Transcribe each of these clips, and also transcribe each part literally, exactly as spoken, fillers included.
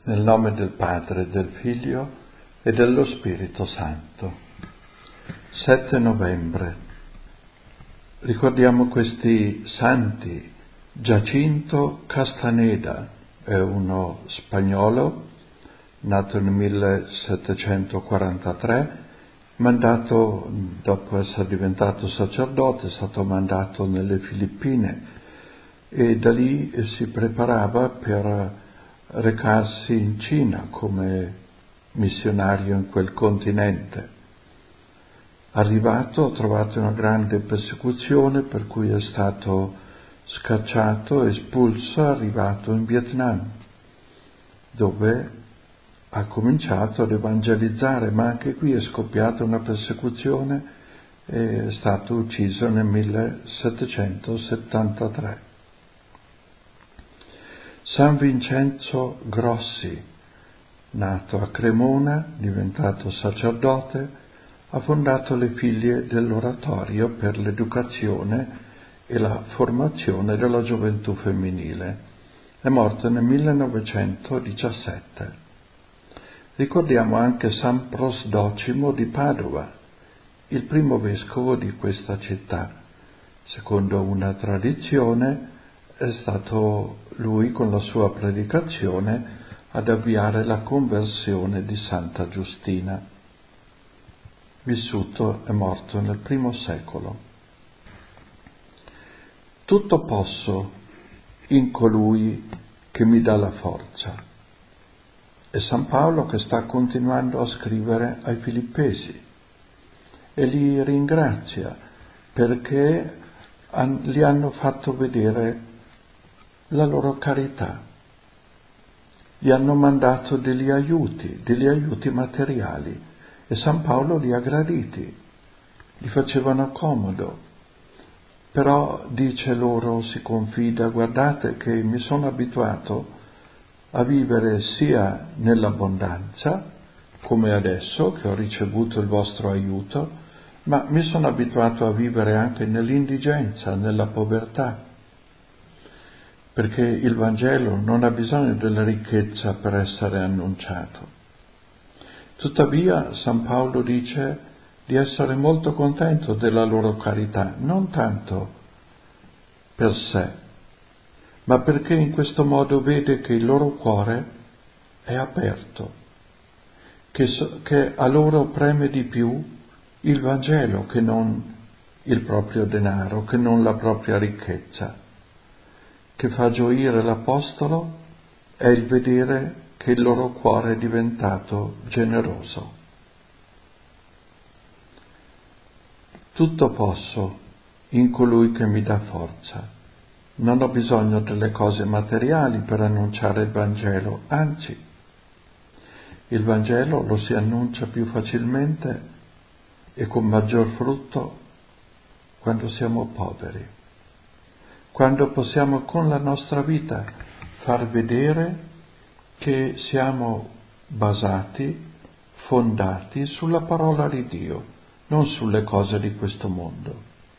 Nel nome del Padre, del Figlio e dello Spirito Santo. sette novembre. Ricordiamo questi santi. Giacinto Castaneda è uno spagnolo, nato nel millesettecentoquarantatré, mandato, dopo essere diventato sacerdote, è stato mandato nelle Filippine e da lì si preparava per recarsi in Cina come missionario in quel continente. Arrivato, ha trovato una grande persecuzione, per cui è stato scacciato, espulso, è arrivato in Vietnam, dove ha cominciato ad evangelizzare, ma anche qui è scoppiata una persecuzione e è stato ucciso nel millesettecentosettantatré. San Vincenzo Grossi, nato a Cremona, diventato sacerdote, ha fondato le Figlie dell'Oratorio per l'educazione e la formazione della gioventù femminile. È morto nel millenovecentodiciassette. Ricordiamo anche San Prosdocimo di Padova, il primo vescovo di questa città. Secondo una tradizione è stato lui, con la sua predicazione, ad avviare la conversione di Santa Giustina. Vissuto e morto nel primo secolo. Tutto posso in colui che mi dà la forza. È San Paolo che sta continuando a scrivere ai Filippesi e li ringrazia perché gli hanno fatto vedere la loro carità. Gli hanno mandato degli aiuti, degli aiuti materiali e San Paolo li ha graditi, gli facevano comodo. Però dice loro, si confida, guardate che mi sono abituato a vivere sia nell'abbondanza, come adesso che ho ricevuto il vostro aiuto, ma mi sono abituato a vivere anche nell'indigenza, nella povertà. Perché il Vangelo non ha bisogno della ricchezza per essere annunciato. Tuttavia San Paolo dice di essere molto contento della loro carità, non tanto per sé, ma perché in questo modo vede che il loro cuore è aperto, che, so, che a loro preme di più il Vangelo che non il proprio denaro, che non la propria ricchezza. Che fa gioire l'Apostolo è il vedere che il loro cuore è diventato generoso. Tutto posso in colui che mi dà forza. Non ho bisogno delle cose materiali per annunciare il Vangelo, anzi, il Vangelo lo si annuncia più facilmente e con maggior frutto quando siamo poveri. Quando possiamo con la nostra vita far vedere che siamo basati, fondati sulla parola di Dio, non sulle cose di questo mondo.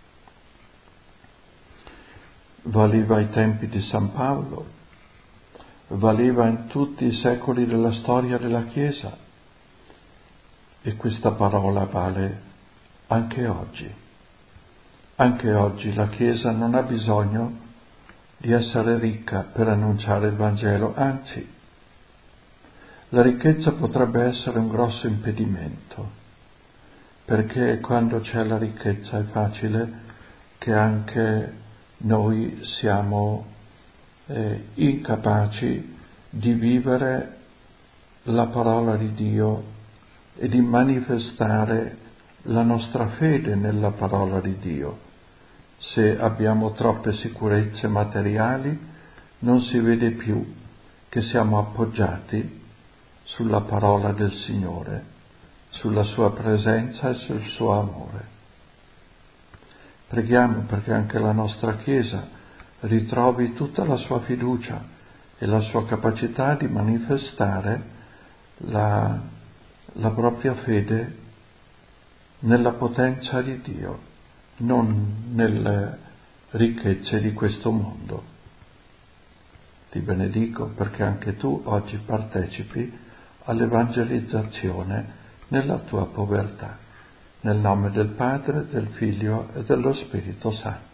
Valeva ai tempi di San Paolo, valeva in tutti i secoli della storia della Chiesa e questa parola vale anche oggi. Anche oggi la Chiesa non ha bisogno di essere ricca per annunciare il Vangelo, anzi, la ricchezza potrebbe essere un grosso impedimento, perché quando c'è la ricchezza è facile che anche noi siamo eh, incapaci di vivere la parola di Dio e di manifestare la nostra fede nella parola di Dio. Se abbiamo troppe sicurezze materiali, non si vede più che siamo appoggiati sulla parola del Signore, sulla sua presenza e sul suo amore. Preghiamo perché anche la nostra Chiesa ritrovi tutta la sua fiducia e la sua capacità di manifestare la, la propria fede nella potenza di Dio, non nelle ricchezze di questo mondo. Ti benedico perché anche tu oggi partecipi all'evangelizzazione nella tua povertà. Nel nome del Padre, del Figlio e dello Spirito Santo.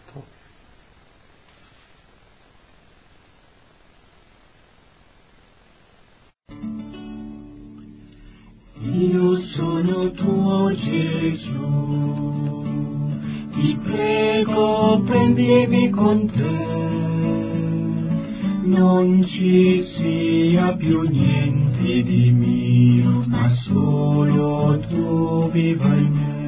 Io sono tuo Gesù, ti prego prendimi con te, non ci sia più niente di mio, ma solo tu viva in me.